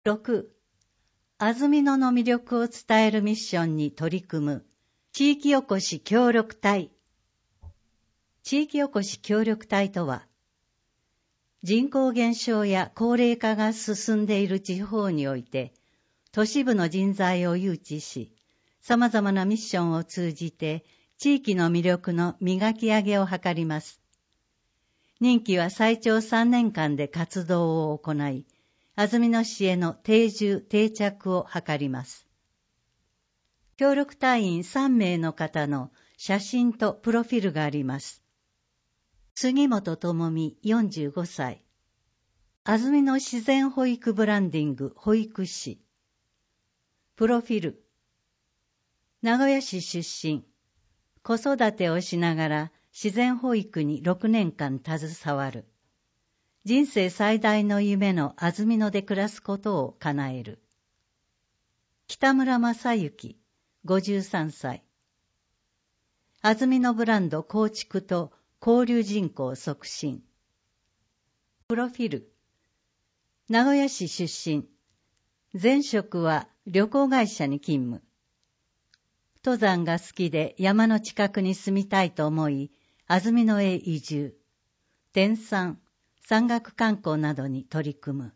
6. 安曇野の魅力を伝えるミッションに取り組む地域おこし協力隊。地域おこし協力隊とは、人口減少や高齢化が進んでいる地方において、都市部の人材を誘致し、様々なミッションを通じて地域の魅力の磨き上げを図ります。任期は最長3年間で活動を行い、安曇野市への定住定着を図ります。協力隊員3名の方の写真とプロフィルがあります。杉本智美45歳。安曇野自然保育ブランディング保育士。プロフィル。名古屋市出身。子育てをしながら自然保育に6年間携わる。人生最大の夢の安曇野で暮らすことを叶える。北村正幸53歳。安曇野ブランド構築と交流人口促進。プロフィル。名古屋市出身。前職は旅行会社に勤務。登山が好きで山の近くに住みたいと思い、安曇野へ移住。転山、山岳観光などに取り組む。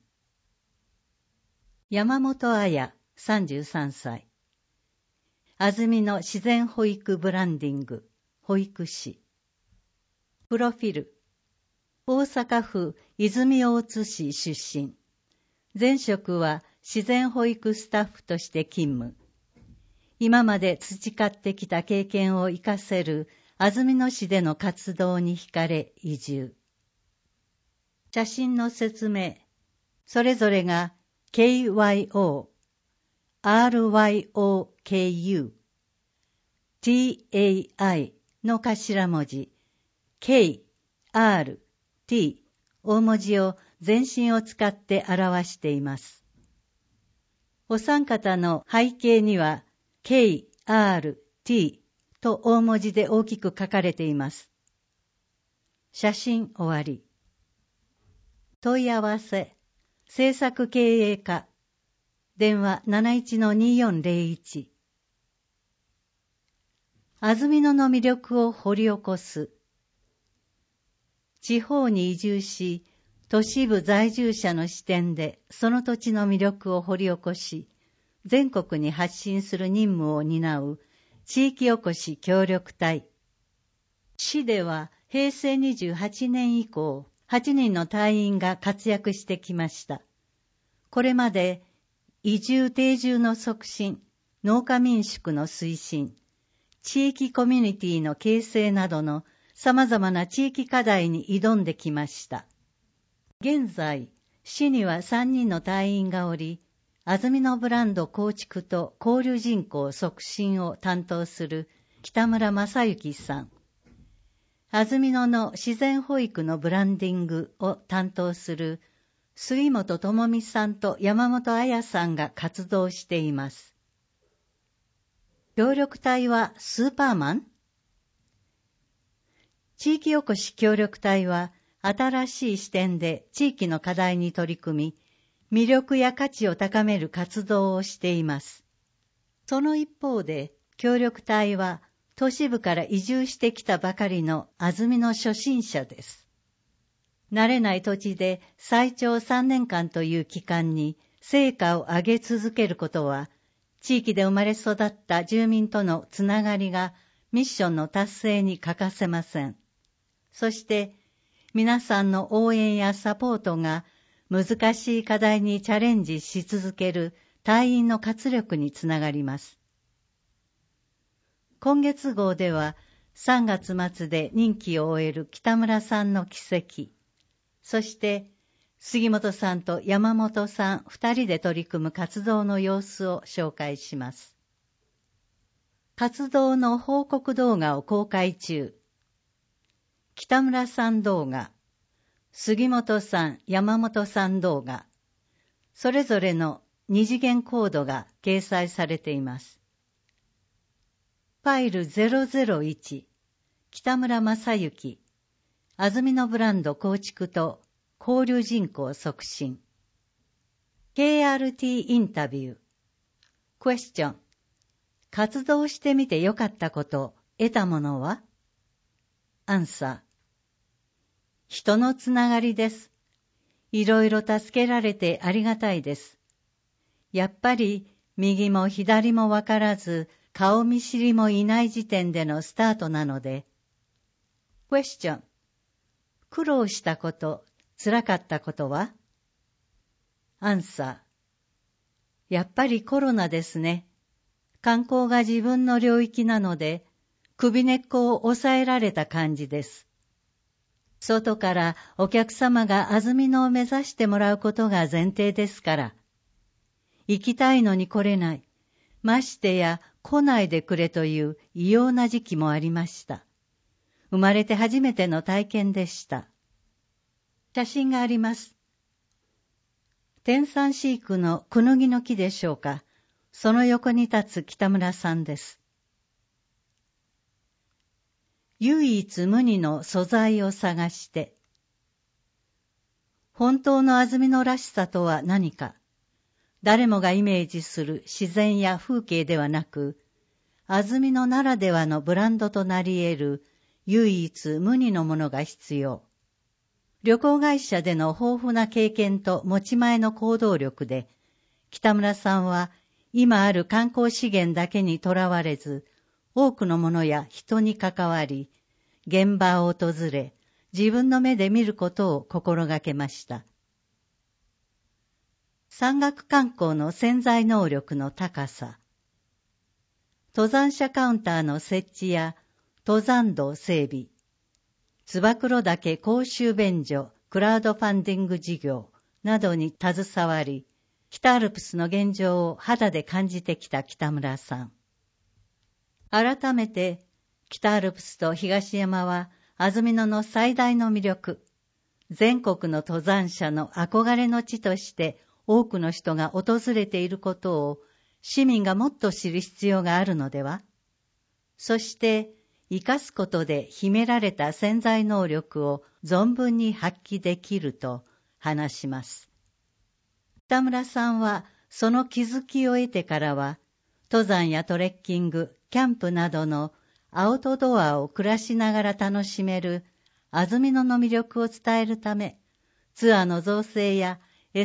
山本彩33歳。安曇野自然保育ブランディング保育士。プロフィル。大阪府泉大津市出身。前職は自然保育スタッフとして勤務。今まで培ってきた経験を活かせる安曇野市での活動に惹かれ移住。写真の説明。それぞれが KYO、RYOKU、TAI の頭文字、K、R、T 大文字を全身を使って表しています。お三方の背景には K、R、T と大文字で大きく書かれています。写真終わり。問い合わせ、制作経営課、電話 71-2401。安曇野の魅力を掘り起こす。地方に移住し、都市部在住者の視点でその土地の魅力を掘り起こし、全国に発信する任務を担う地域おこし協力隊。市では平成28年以降、8人の隊員が活躍してきました。これまで移住定住の促進、農家民宿の推進、地域コミュニティの形成などの様々な地域課題に挑んできました。現在、市には3人の隊員がおり、安曇野ブランド構築と交流人口促進を担当する北村正幸さん、安曇野の自然保育のブランディングを担当する杉本智美さんと山本彩さんが活動しています。協力隊はスーパーマン？地域おこし協力隊は新しい視点で地域の課題に取り組み、魅力や価値を高める活動をしています。その一方で、協力隊は都市部から移住してきたばかりの安曇野初心者です。慣れない土地で最長3年間という期間に成果を上げ続けることは、地域で生まれ育った住民とのつながりがミッションの達成に欠かせません。そして、皆さんの応援やサポートが難しい課題にチャレンジし続ける隊員の活力につながります。今月号では3月末で任期を終える北村さんの軌跡、そして杉本さんと山本さん2人で取り組む活動の様子を紹介します。活動の報告動画を公開中。北村さん動画、杉本さん、山本さん動画、それぞれの二次元コードが掲載されています。ファイル001、北村正幸、安曇野ブランド構築と交流人口促進。 KRT インタビュー。クエスチョン。活動してみてよかったこと、得たものは？アンサー。人のつながりです。いろいろ助けられてありがたいです。やっぱり右も左もわからず、顔見知りもいない時点でのスタートなので。クエスチョン。苦労したこと、辛かったことは？アンサー。やっぱりコロナですね。観光が自分の領域なので、首根っこを抑えられた感じです。外からお客様が安曇野を目指してもらうことが前提ですから。行きたいのに来れない。ましてや来ないでくれという異様な時期もありました。生まれて初めての体験でした。写真があります。天山飼育のクヌギの木でしょうか。その横に立つ北村さんです。唯一無二の素材を探して。本当の安曇野らしさとは何か。誰もがイメージする自然や風景ではなく、安曇野ならではのブランドとなり得る唯一無二のものが必要。旅行会社での豊富な経験と持ち前の行動力で、北村さんは今ある観光資源だけにとらわれず、多くのものや人に関わり、現場を訪れ、自分の目で見ることを心がけました。山岳観光の潜在能力の高さ。登山者カウンターの設置や登山道整備、燕岳公衆便所クラウドファンディング事業などに携わり、北アルプスの現状を肌で感じてきた北村さん。改めて、北アルプスと東山は安曇野の最大の魅力、全国の登山者の憧れの地として多くの人が訪れていることを市民がもっと知る必要があるのでは？そして、生かすことで秘められた潜在能力を存分に発揮できると話します。北村さんはその気づきを得てからは、登山やトレッキング、キャンプなどのアウトドアを暮らしながら楽しめる安曇野の魅力を伝えるため、ツアーの造成や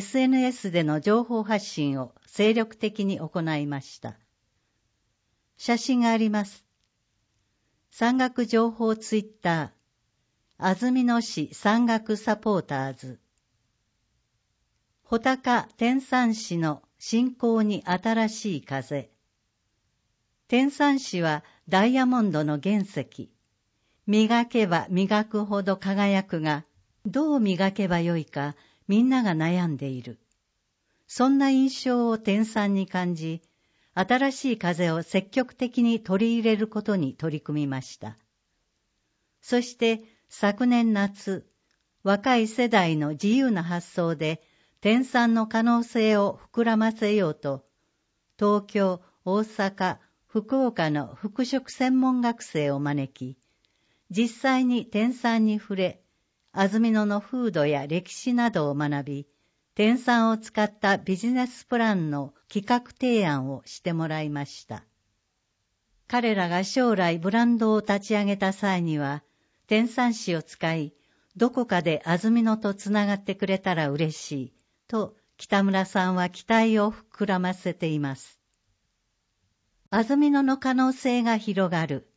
SNS での情報発信を精力的に行いました。写真があります。山岳情報ツイッター、安曇野市山岳サポーターズ。穂高天山市の信仰に新しい風。天山市はダイヤモンドの原石。磨けば磨くほど輝くが、どう磨けばよいかみんなが悩んでいる。そんな印象を天山に感じ、新しい風を積極的に取り入れることに取り組みました。そして昨年夏、若い世代の自由な発想で天山の可能性を膨らませようと、東京、大阪、福岡の服飾専門学生を招き、実際に天山に触れ、安曇野の風土や歴史などを学び、天山を使ったビジネスプランの企画提案をしてもらいました。彼らが将来ブランドを立ち上げた際には、天山市を使い、どこかで安曇野とつながってくれたら嬉しい、と北村さんは期待を膨らませています。安曇野の可能性が広がる。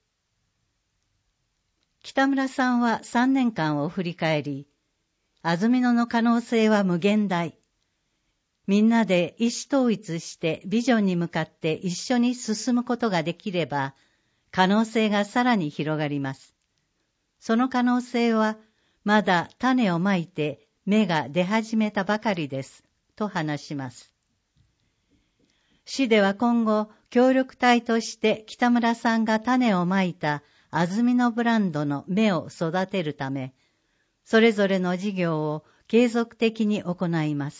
北村さんは3年間を振り返り、安曇野の可能性は無限大。みんなで意思統一してビジョンに向かって一緒に進むことができれば、可能性がさらに広がります。その可能性は、まだ種をまいて芽が出始めたばかりです、と話します。市では今後、協力隊として北村さんが種をまいた安曇野ブランドの芽を育てるため、それぞれの事業を継続的に行います。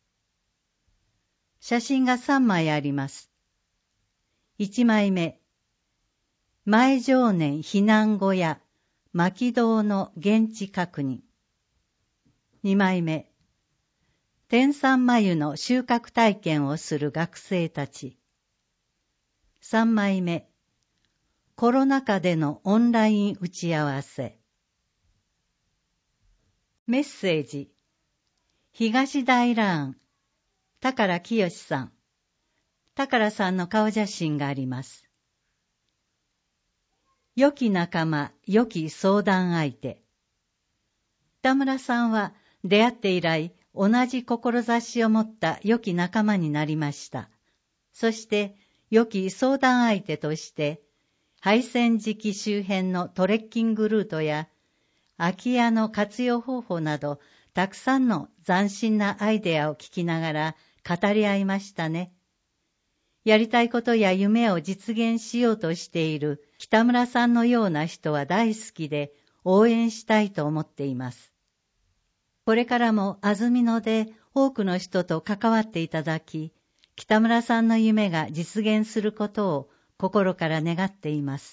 写真が3枚あります。1枚目、前常年避難小屋、牧堂の現地確認。2枚目、 天山繭の収穫体験をする学生たち。3枚目、コロナ禍でのオンライン打ち合わせ。メッセージ。東大ラーン、宝清さん。宝さんの顔写真があります。良き仲間、良き相談相手。北村さんは出会って以来、同じ志を持った良き仲間になりました。そして、良き相談相手として、廃線時期周辺のトレッキングルートや、空き家の活用方法など、たくさんの斬新なアイデアを聞きながら語り合いましたね。やりたいことや夢を実現しようとしている北村さんのような人は大好きで応援したいと思っています。これからも安曇野で多くの人と関わっていただき、北村さんの夢が実現することを心から願っています。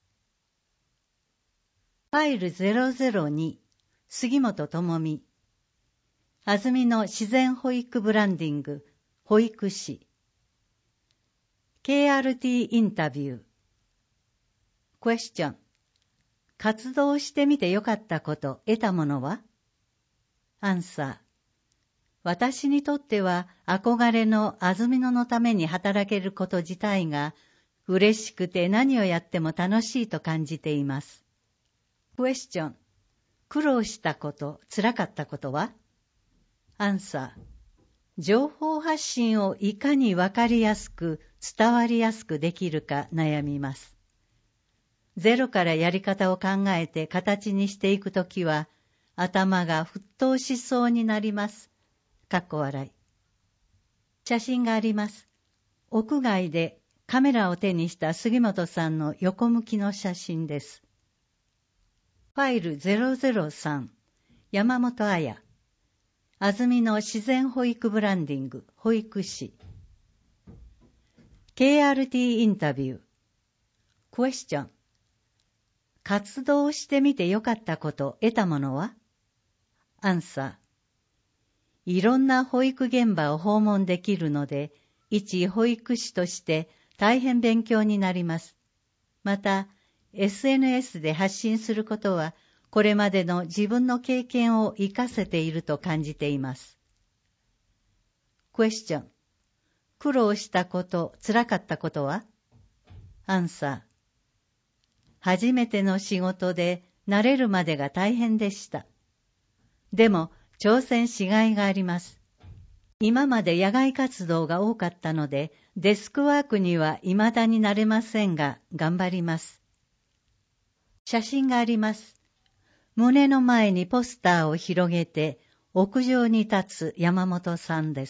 ファイル002、杉本智美。安曇野自然保育ブランディング、保育士。KRT インタビュー。クエスチョン。活動してみてよかったこと、得たものは？アンサー。私にとっては憧れの安曇野のために働けること自体が嬉しくて何をやっても楽しいと感じています。クエスチョン。苦労したこと、辛かったことは？アンサー。情報発信をいかにわかりやすく伝わりやすくできるか悩みます。ゼロからやり方を考えて形にしていくときは頭が沸騰しそうになります。かっこ笑い。写真があります。屋外でカメラを手にした杉本さんの横向きの写真です。ファイル003、山本彩。安曇野自然保育ブランディング、保育士。KRT インタビュー。クエスチョン。活動してみてよかったこと、得たものは？アンサー。いろんな保育現場を訪問できるので、一保育士として大変勉強になります。また、SNS で発信することは、これまでの自分の経験を活かせていると感じています。クエスチョン。苦労したこと、辛かったことは？アンサー。初めての仕事で慣れるまでが大変でした。でも、挑戦しがいがあります。今まで野外活動が多かったので、デスクワークには未だに慣れませんが、頑張ります。写真があります。胸の前にポスターを広げて、屋上に立つ山本さんです。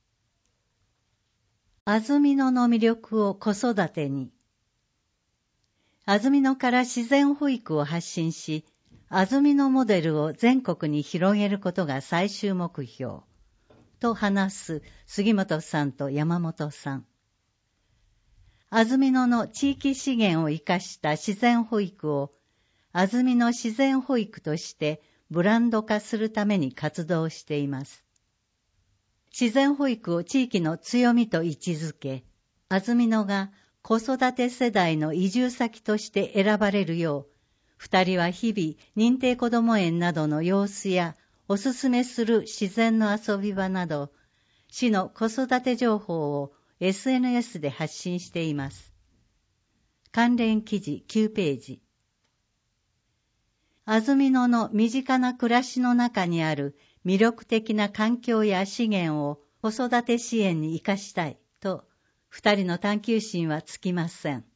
安曇野の魅力を子育てに。安曇野から自然保育を発信し、安曇野モデルを全国に広げることが最終目標、と話す杉本さんと山本さん。安曇野の地域資源を生かした自然保育を、安曇野自然保育としてブランド化するために活動しています。自然保育を地域の強みと位置づけ、安曇野が子育て世代の移住先として選ばれるよう、二人は日々認定こども園などの様子やおすすめする自然の遊び場など、市の子育て情報を SNS で発信しています。関連記事9ページ。安曇野の身近な暮らしの中にある魅力的な環境や資源を子育て支援に生かしたいと、二人の探求心は尽きません。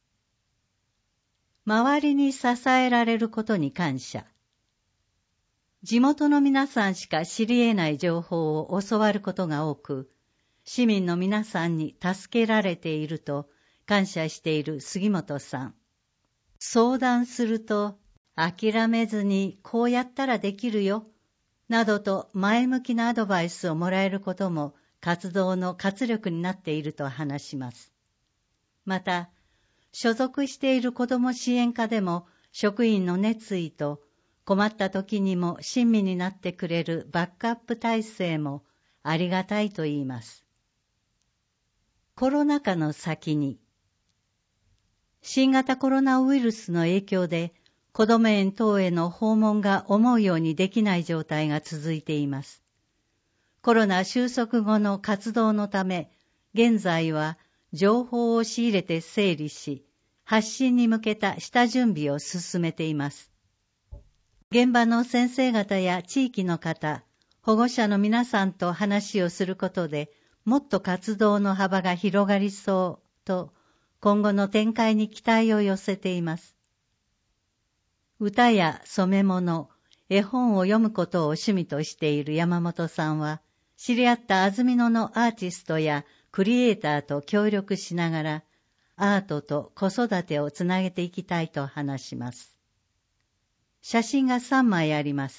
周りに支えられることに感謝。地元の皆さんしか知り得ない情報を教わることが多く、市民の皆さんに助けられていると感謝している杉本さん。相談すると、諦めずにこうやったらできるよ、などと前向きなアドバイスをもらえることも活動の活力になっていると話します。また、所属している子ども支援課でも職員の熱意と困った時にも親身になってくれるバックアップ体制もありがたいと言います。コロナ禍の先に、新型コロナウイルスの影響で子ども園等への訪問が思うようにできない状態が続いています。コロナ収束後の活動のため、現在は情報を仕入れて整理し、発信に向けた下準備を進めています。現場の先生方や地域の方、保護者の皆さんと話をすることで、もっと活動の幅が広がりそうと、今後の展開に期待を寄せています。歌や染め物、絵本を読むことを趣味としている山本さんは、知り合った安曇野のアーティストやクリエイターと協力しながら、アートと子育てをつなげていきたいと話します。写真が3枚あります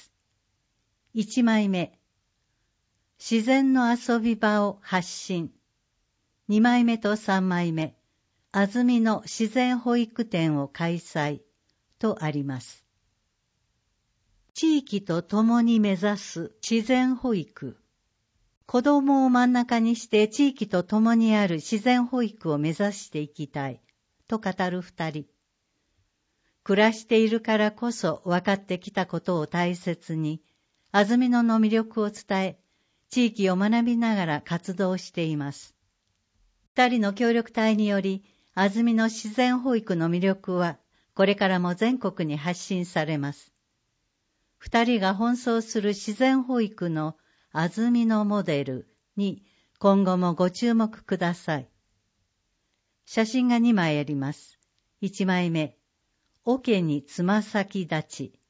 。1枚目、自然の遊び場を発信。2枚目と3枚目、安曇野自然保育展を開催とあります。地域と共に目指す自然保育。子供を真ん中にして地域と共にある自然保育を目指していきたいと語る2人。暮らしているからこそ分かってきたことを大切に、安曇野の魅力を伝え、地域を学びながら活動しています。2人の協力隊により、安曇野自然保育の魅力は、これからも全国に発信されます。2人が奔走する自然保育の安曇野モデルに今後もご注目ください。写真が2枚あります。1枚目、桶につま先立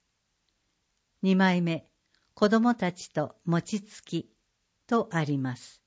ち。2枚目、子供たちと餅つきとあります。